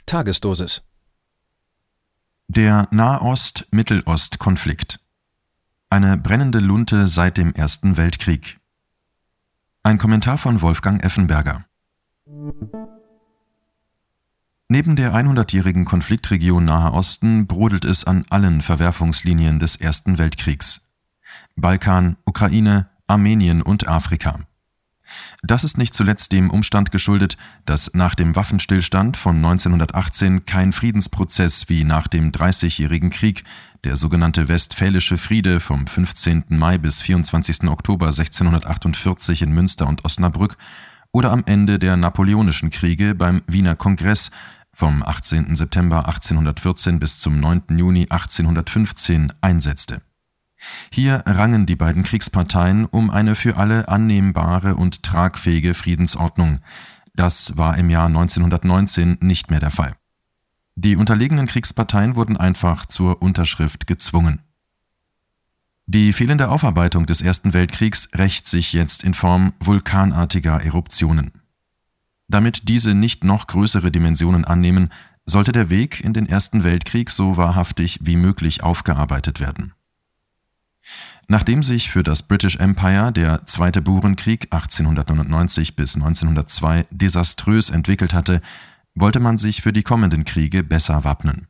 Tagesdosis. Der Nahost-Mittelost-Konflikt. Eine brennende Lunte seit dem Ersten Weltkrieg. Ein Kommentar von Wolfgang Effenberger. Neben der 100-jährigen Konfliktregion Nahe Osten brodelt es an allen Verwerfungslinien des Ersten Weltkriegs. Balkan, Ukraine, Armenien und Afrika. Das ist nicht zuletzt dem Umstand geschuldet, dass nach dem Waffenstillstand von 1918 kein Friedensprozess wie nach dem Dreißigjährigen Krieg, der sogenannte Westfälische Friede vom 15. Mai bis 24. Oktober 1648 in Münster und Osnabrück oder am Ende der Napoleonischen Kriege beim Wiener Kongress vom 18. September 1814 bis zum 9. Juni 1815 einsetzte. Hier rangen die beiden Kriegsparteien um eine für alle annehmbare und tragfähige Friedensordnung. Das war im Jahr 1919 nicht mehr der Fall. Die unterlegenen Kriegsparteien wurden einfach zur Unterschrift gezwungen. Die fehlende Aufarbeitung des Ersten Weltkriegs rächt sich jetzt in Form vulkanartiger Eruptionen. Damit diese nicht noch größere Dimensionen annehmen, sollte der Weg in den Ersten Weltkrieg so wahrhaftig wie möglich aufgearbeitet werden. Nachdem sich für das British Empire der Zweite Burenkrieg 1899 bis 1902 desaströs entwickelt hatte, wollte man sich für die kommenden Kriege besser wappnen.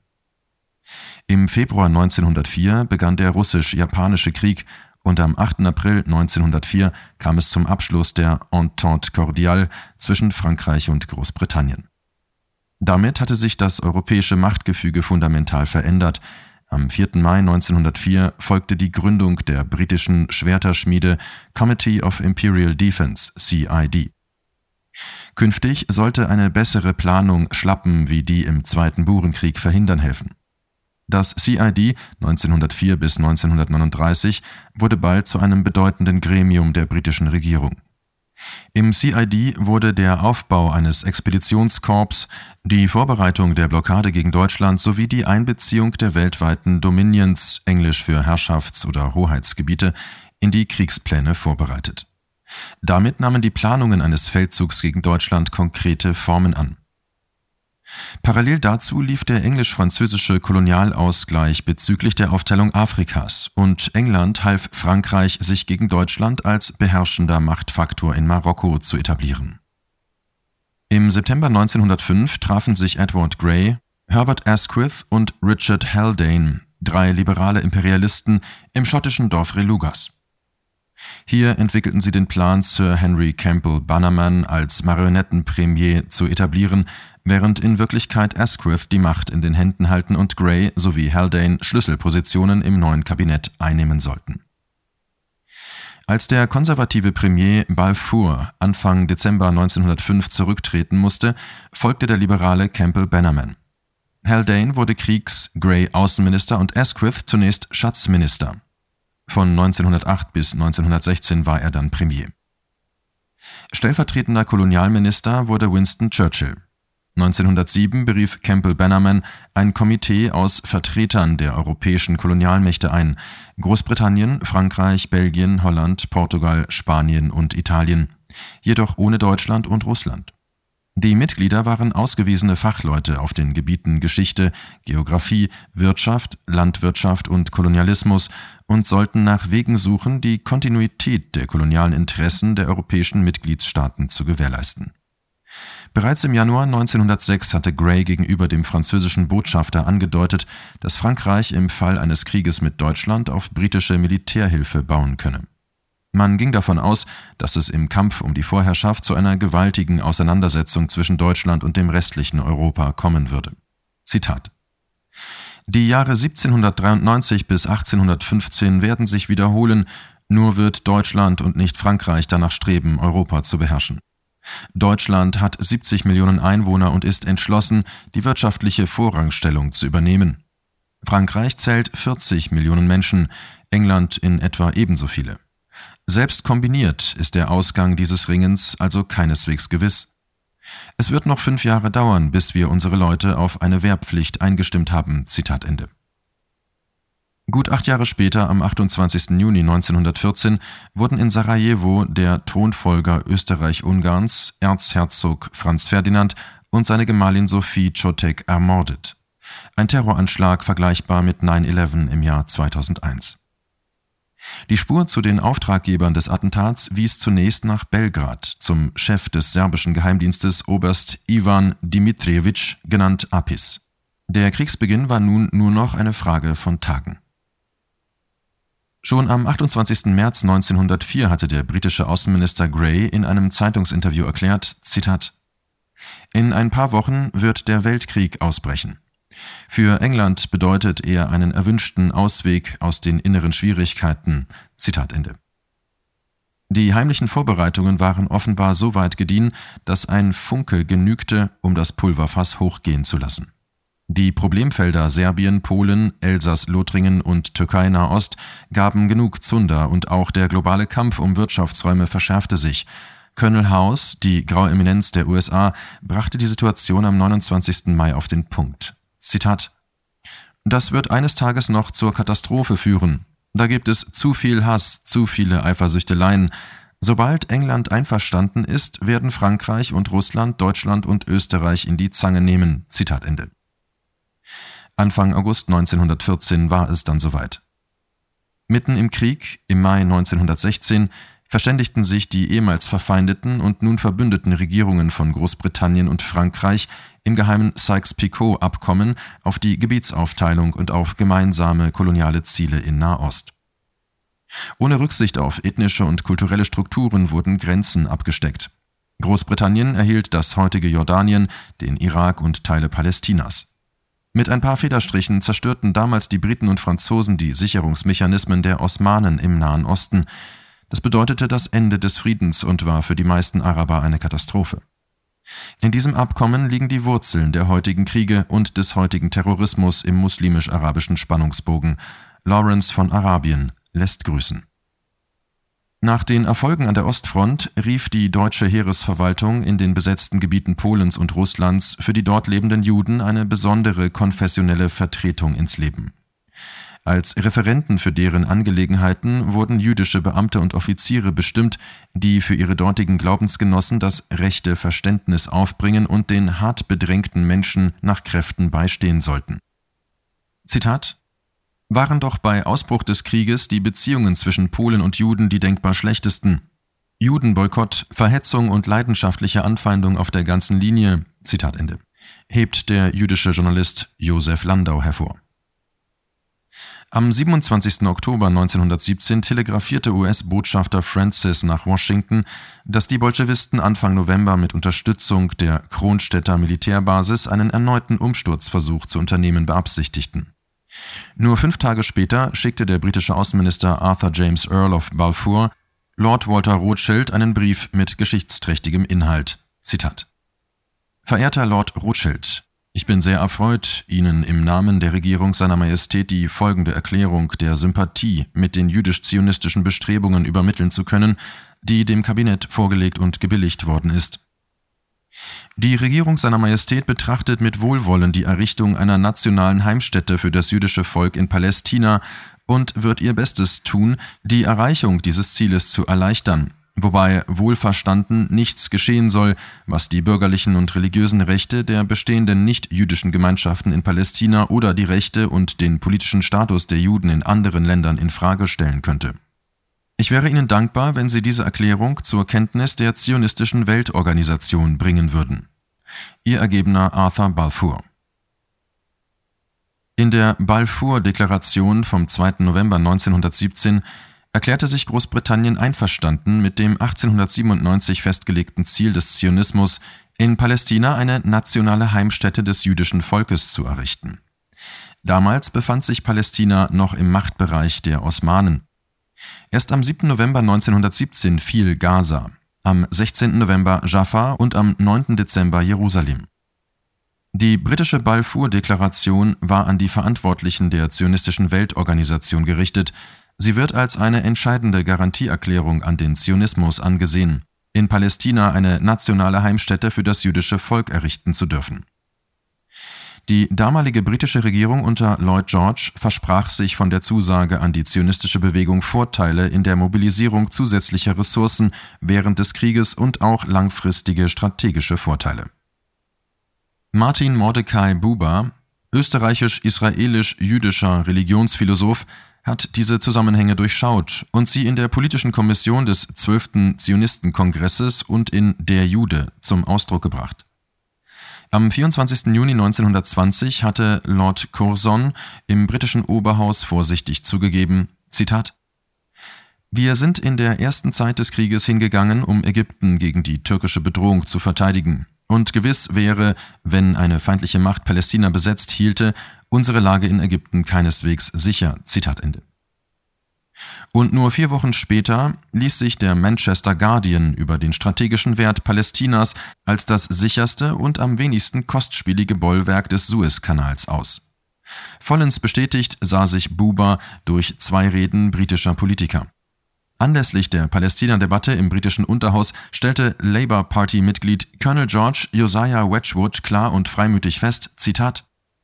Im Februar 1904 begann der Russisch-Japanische Krieg und am 8. April 1904 kam es zum Abschluss der Entente Cordiale zwischen Frankreich und Großbritannien. Damit hatte sich das europäische Machtgefüge fundamental verändert. Am 4. Mai 1904 folgte die Gründung der britischen Schwerterschmiede Committee of Imperial Defence, CID. Künftig sollte eine bessere Planung Schlappen wie die im Zweiten Burenkrieg verhindern helfen. Das CID 1904 bis 1939 wurde bald zu einem bedeutenden Gremium der britischen Regierung. Im CID wurde der Aufbau eines Expeditionskorps, die Vorbereitung der Blockade gegen Deutschland sowie die Einbeziehung der weltweiten Dominions, englisch für Herrschafts- oder Hoheitsgebiete, in die Kriegspläne vorbereitet. Damit nahmen die Planungen eines Feldzugs gegen Deutschland konkrete Formen an. Parallel dazu lief der englisch-französische Kolonialausgleich bezüglich der Aufteilung Afrikas und England half Frankreich, sich gegen Deutschland als beherrschender Machtfaktor in Marokko zu etablieren. Im September 1905 trafen sich Edward Grey, Herbert Asquith und Richard Haldane, drei liberale Imperialisten, im schottischen Dorf Relugas. Hier entwickelten sie den Plan, Sir Henry Campbell Bannerman als Marionettenpremier zu etablieren, während in Wirklichkeit Asquith die Macht in den Händen halten und Grey sowie Haldane Schlüsselpositionen im neuen Kabinett einnehmen sollten. Als der konservative Premier Balfour Anfang Dezember 1905 zurücktreten musste, folgte der liberale Campbell Bannerman. Haldane wurde Grey Außenminister und Asquith zunächst Schatzminister. Von 1908 bis 1916 war er dann Premier. Stellvertretender Kolonialminister wurde Winston Churchill. 1907 berief Campbell Bannerman ein Komitee aus Vertretern der europäischen Kolonialmächte ein: Großbritannien, Frankreich, Belgien, Holland, Portugal, Spanien und Italien, jedoch ohne Deutschland und Russland. Die Mitglieder waren ausgewiesene Fachleute auf den Gebieten Geschichte, Geographie, Wirtschaft, Landwirtschaft und Kolonialismus und sollten nach Wegen suchen, die Kontinuität der kolonialen Interessen der europäischen Mitgliedstaaten zu gewährleisten. Bereits im Januar 1906 hatte Grey gegenüber dem französischen Botschafter angedeutet, dass Frankreich im Fall eines Krieges mit Deutschland auf britische Militärhilfe bauen könne. Man ging davon aus, dass es im Kampf um die Vorherrschaft zu einer gewaltigen Auseinandersetzung zwischen Deutschland und dem restlichen Europa kommen würde. Zitat: Die Jahre 1793 bis 1815 werden sich wiederholen, nur wird Deutschland und nicht Frankreich danach streben, Europa zu beherrschen. Deutschland hat 70 Millionen Einwohner und ist entschlossen, die wirtschaftliche Vorrangstellung zu übernehmen. Frankreich zählt 40 Millionen Menschen, England in etwa ebenso viele. Selbst kombiniert ist der Ausgang dieses Ringens also keineswegs gewiss. Es wird noch 5 Jahre dauern, bis wir unsere Leute auf eine Wehrpflicht eingestimmt haben. Zitat Ende. Gut 8 Jahre später, am 28. Juni 1914, wurden in Sarajevo der Thronfolger Österreich-Ungarns, Erzherzog Franz Ferdinand, und seine Gemahlin Sophie Chotek ermordet. Ein Terroranschlag vergleichbar mit 9/11 im Jahr 2001. Die Spur zu den Auftraggebern des Attentats wies zunächst nach Belgrad, zum Chef des serbischen Geheimdienstes Oberst Ivan Dimitrijević, genannt Apis. Der Kriegsbeginn war nun nur noch eine Frage von Tagen. Schon am 28. März 1904 hatte der britische Außenminister Grey in einem Zeitungsinterview erklärt, Zitat: »In ein paar Wochen wird der Weltkrieg ausbrechen. Für England bedeutet er einen erwünschten Ausweg aus den inneren Schwierigkeiten.« Zitat Ende. Die heimlichen Vorbereitungen waren offenbar so weit gediehen, dass ein Funke genügte, um das Pulverfass hochgehen zu lassen. Die Problemfelder Serbien, Polen, Elsass-Lothringen und Türkei-Nahost gaben genug Zunder und auch der globale Kampf um Wirtschaftsräume verschärfte sich. Colonel House, die graue Eminenz der USA, brachte die Situation am 29. Mai auf den Punkt. Zitat: »Das wird eines Tages noch zur Katastrophe führen. Da gibt es zu viel Hass, zu viele Eifersüchteleien. Sobald England einverstanden ist, werden Frankreich und Russland, Deutschland und Österreich in die Zange nehmen.« Zitat Ende. Anfang August 1914 war es dann soweit. Mitten im Krieg, im Mai 1916, verständigten sich die ehemals verfeindeten und nun verbündeten Regierungen von Großbritannien und Frankreich im geheimen Sykes-Picot-Abkommen auf die Gebietsaufteilung und auf gemeinsame koloniale Ziele in Nahost. Ohne Rücksicht auf ethnische und kulturelle Strukturen wurden Grenzen abgesteckt. Großbritannien erhielt das heutige Jordanien, den Irak und Teile Palästinas. Mit ein paar Federstrichen zerstörten damals die Briten und Franzosen die Sicherungsmechanismen der Osmanen im Nahen Osten. Das bedeutete das Ende des Friedens und war für die meisten Araber eine Katastrophe. In diesem Abkommen liegen die Wurzeln der heutigen Kriege und des heutigen Terrorismus im muslimisch-arabischen Spannungsbogen. Lawrence von Arabien lässt grüßen. Nach den Erfolgen an der Ostfront rief die deutsche Heeresverwaltung in den besetzten Gebieten Polens und Russlands für die dort lebenden Juden eine besondere konfessionelle Vertretung ins Leben. Als Referenten für deren Angelegenheiten wurden jüdische Beamte und Offiziere bestimmt, die für ihre dortigen Glaubensgenossen das rechte Verständnis aufbringen und den hart bedrängten Menschen nach Kräften beistehen sollten. Zitat: »Waren doch bei Ausbruch des Krieges die Beziehungen zwischen Polen und Juden die denkbar schlechtesten. Judenboykott, Verhetzung und leidenschaftliche Anfeindung auf der ganzen Linie«, Zitat Ende, hebt der jüdische Journalist Josef Landau hervor. Am 27. Oktober 1917 telegrafierte US-Botschafter Francis nach Washington, dass die Bolschewisten Anfang November mit Unterstützung der Kronstädter Militärbasis einen erneuten Umsturzversuch zu unternehmen beabsichtigten. Nur 5 Tage später schickte der britische Außenminister Arthur James Earl of Balfour Lord Walter Rothschild einen Brief mit geschichtsträchtigem Inhalt. Zitat: »Verehrter Lord Rothschild, ich bin sehr erfreut, Ihnen im Namen der Regierung seiner Majestät die folgende Erklärung der Sympathie mit den jüdisch-zionistischen Bestrebungen übermitteln zu können, die dem Kabinett vorgelegt und gebilligt worden ist. Die Regierung seiner Majestät betrachtet mit Wohlwollen die Errichtung einer nationalen Heimstätte für das jüdische Volk in Palästina und wird ihr Bestes tun, die Erreichung dieses Zieles zu erleichtern, wobei wohlverstanden nichts geschehen soll, was die bürgerlichen und religiösen Rechte der bestehenden nicht-jüdischen Gemeinschaften in Palästina oder die Rechte und den politischen Status der Juden in anderen Ländern in Frage stellen könnte. Ich wäre Ihnen dankbar, wenn Sie diese Erklärung zur Kenntnis der Zionistischen Weltorganisation bringen würden. Ihr ergebener Arthur Balfour.« In der Balfour-Deklaration vom 2. November 1917 erklärte sich Großbritannien einverstanden mit dem 1897 festgelegten Ziel des Zionismus, in Palästina eine nationale Heimstätte des jüdischen Volkes zu errichten. Damals befand sich Palästina noch im Machtbereich der Osmanen. Erst am 7. November 1917 fiel Gaza, am 16. November Jaffa und am 9. Dezember Jerusalem. Die britische Balfour-Deklaration war an die Verantwortlichen der Zionistischen Weltorganisation gerichtet. Sie wird als eine entscheidende Garantieerklärung an den Zionismus angesehen, in Palästina eine nationale Heimstätte für das jüdische Volk errichten zu dürfen. Die damalige britische Regierung unter Lloyd George versprach sich von der Zusage an die zionistische Bewegung Vorteile in der Mobilisierung zusätzlicher Ressourcen während des Krieges und auch langfristige strategische Vorteile. Martin Mordecai Buber, österreichisch-israelisch-jüdischer Religionsphilosoph, hat diese Zusammenhänge durchschaut und sie in der politischen Kommission des 12. Zionistenkongresses und in Der Jude zum Ausdruck gebracht. Am 24. Juni 1920 hatte Lord Curzon im britischen Oberhaus vorsichtig zugegeben, Zitat: Wir sind in der ersten Zeit des Krieges hingegangen, um Ägypten gegen die türkische Bedrohung zu verteidigen. Und gewiss wäre, wenn eine feindliche Macht Palästina besetzt hielte, unsere Lage in Ägypten keineswegs sicher. Zitat Ende. Und nur 4 Wochen später ließ sich der Manchester Guardian über den strategischen Wert Palästinas als das sicherste und am wenigsten kostspielige Bollwerk des Suezkanals aus. Vollends bestätigt sah sich Buber durch 2 Reden britischer Politiker. Anlässlich der Palästina-Debatte im britischen Unterhaus stellte Labour-Party-Mitglied Colonel George Josiah Wedgwood klar und freimütig fest, Zitat: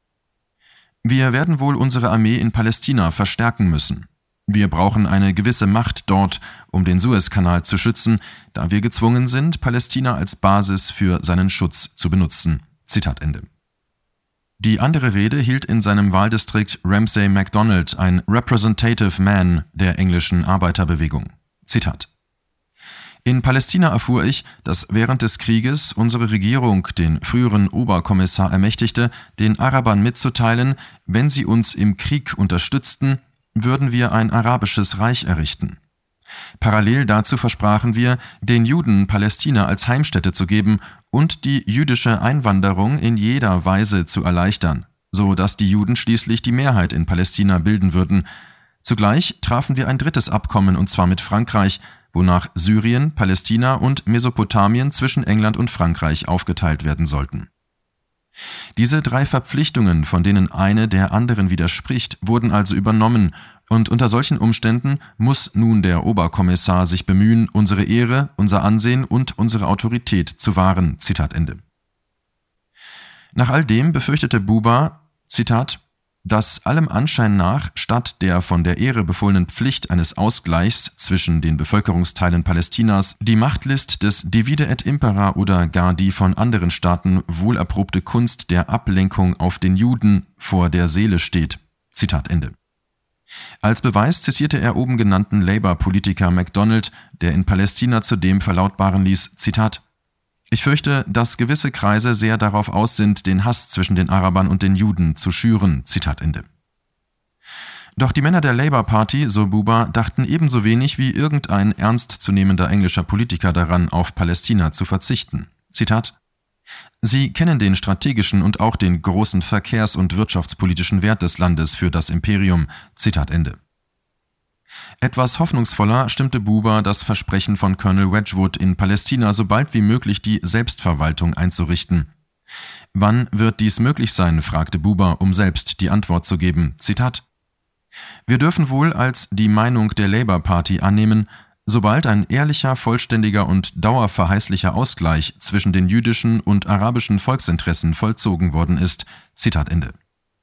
Wir werden wohl unsere Armee in Palästina verstärken müssen. Wir brauchen eine gewisse Macht dort, um den Suezkanal zu schützen, da wir gezwungen sind, Palästina als Basis für seinen Schutz zu benutzen. Zitat Ende. Die andere Rede hielt in seinem Wahldistrikt Ramsay MacDonald, ein Representative Man der englischen Arbeiterbewegung. Zitat: In Palästina erfuhr ich, dass während des Krieges unsere Regierung den früheren Oberkommissar ermächtigte, den Arabern mitzuteilen, wenn sie uns im Krieg unterstützten, würden wir ein arabisches Reich errichten. Parallel dazu versprachen wir, den Juden Palästina als Heimstätte zu geben und die jüdische Einwanderung in jeder Weise zu erleichtern, so dass die Juden schließlich die Mehrheit in Palästina bilden würden. Zugleich trafen wir ein drittes Abkommen, und zwar mit Frankreich, wonach Syrien, Palästina und Mesopotamien zwischen England und Frankreich aufgeteilt werden sollten. Diese 3 Verpflichtungen, von denen eine der anderen widerspricht, wurden also übernommen, und unter solchen Umständen muss nun der Oberkommissar sich bemühen, unsere Ehre, unser Ansehen und unsere Autorität zu wahren. Zitat Ende. Nach all dem befürchtete Buber, Zitat, dass allem Anschein nach statt der von der Ehre befohlenen Pflicht eines Ausgleichs zwischen den Bevölkerungsteilen Palästinas die Machtlist des Divide et Impera oder gar die von anderen Staaten wohlerprobte Kunst der Ablenkung auf den Juden vor der Seele steht. Zitat Ende. Als Beweis zitierte er oben genannten Labour-Politiker MacDonald, der in Palästina zudem verlautbaren ließ, Zitat: Ich fürchte, dass gewisse Kreise sehr darauf aus sind, den Hass zwischen den Arabern und den Juden zu schüren. Zitat Ende. Doch die Männer der Labour Party, so Buber, dachten ebenso wenig wie irgendein ernstzunehmender englischer Politiker daran, auf Palästina zu verzichten. Zitat: Sie kennen den strategischen und auch den großen verkehrs- und wirtschaftspolitischen Wert des Landes für das Imperium. Zitat Ende. Etwas hoffnungsvoller stimmte Buber das Versprechen von Colonel Wedgwood, in Palästina so bald wie möglich die Selbstverwaltung einzurichten. Wann wird dies möglich sein, fragte Buber, um selbst die Antwort zu geben. Zitat: Wir dürfen wohl als die Meinung der Labour Party annehmen, sobald ein ehrlicher, vollständiger und dauerverheißlicher Ausgleich zwischen den jüdischen und arabischen Volksinteressen vollzogen worden ist. Zitat Ende.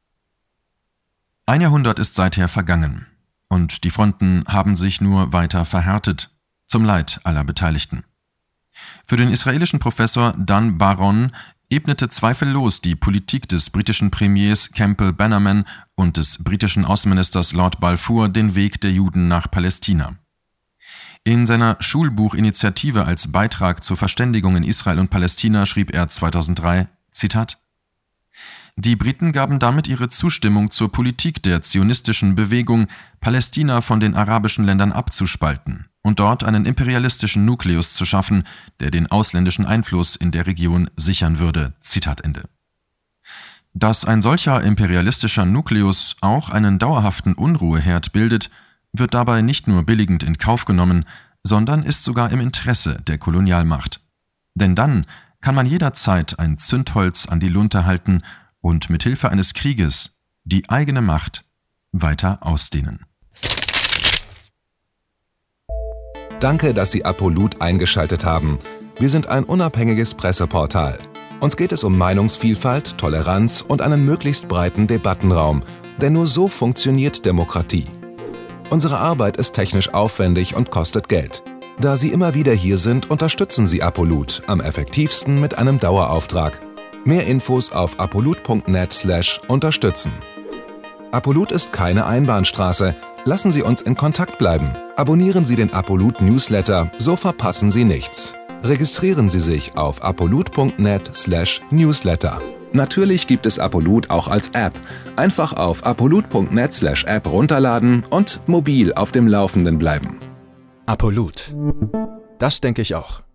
Ein Jahrhundert ist seither vergangen. Und die Fronten haben sich nur weiter verhärtet, zum Leid aller Beteiligten. Für den israelischen Professor Dan Baron ebnete zweifellos die Politik des britischen Premiers Campbell Bannerman und des britischen Außenministers Lord Balfour den Weg der Juden nach Palästina. In seiner Schulbuchinitiative als Beitrag zur Verständigung in Israel und Palästina schrieb er 2003, Zitat: Die Briten gaben damit ihre Zustimmung zur Politik der zionistischen Bewegung, Palästina von den arabischen Ländern abzuspalten und dort einen imperialistischen Nukleus zu schaffen, der den ausländischen Einfluss in der Region sichern würde. Zitat Ende. Dass ein solcher imperialistischer Nukleus auch einen dauerhaften Unruheherd bildet, wird dabei nicht nur billigend in Kauf genommen, sondern ist sogar im Interesse der Kolonialmacht. Denn dann kann man jederzeit ein Zündholz an die Lunte halten und mit Hilfe eines Krieges die eigene Macht weiter ausdehnen. Danke, dass Sie Apolut eingeschaltet haben. Wir sind ein unabhängiges Presseportal. Uns geht es um Meinungsvielfalt, Toleranz und einen möglichst breiten Debattenraum, denn nur so funktioniert Demokratie. Unsere Arbeit ist technisch aufwendig und kostet Geld. Da Sie immer wieder hier sind, unterstützen Sie Apolut am effektivsten mit einem Dauerauftrag. Mehr Infos auf apolut.net/unterstützen. Apolut ist keine Einbahnstraße. Lassen Sie uns in Kontakt bleiben. Abonnieren Sie den Apolut Newsletter, so verpassen Sie nichts. Registrieren Sie sich auf apolut.net/newsletter. Natürlich gibt es Apolut auch als App. Einfach auf apolut.net/app runterladen und mobil auf dem Laufenden bleiben. Apolut. Das denke ich auch.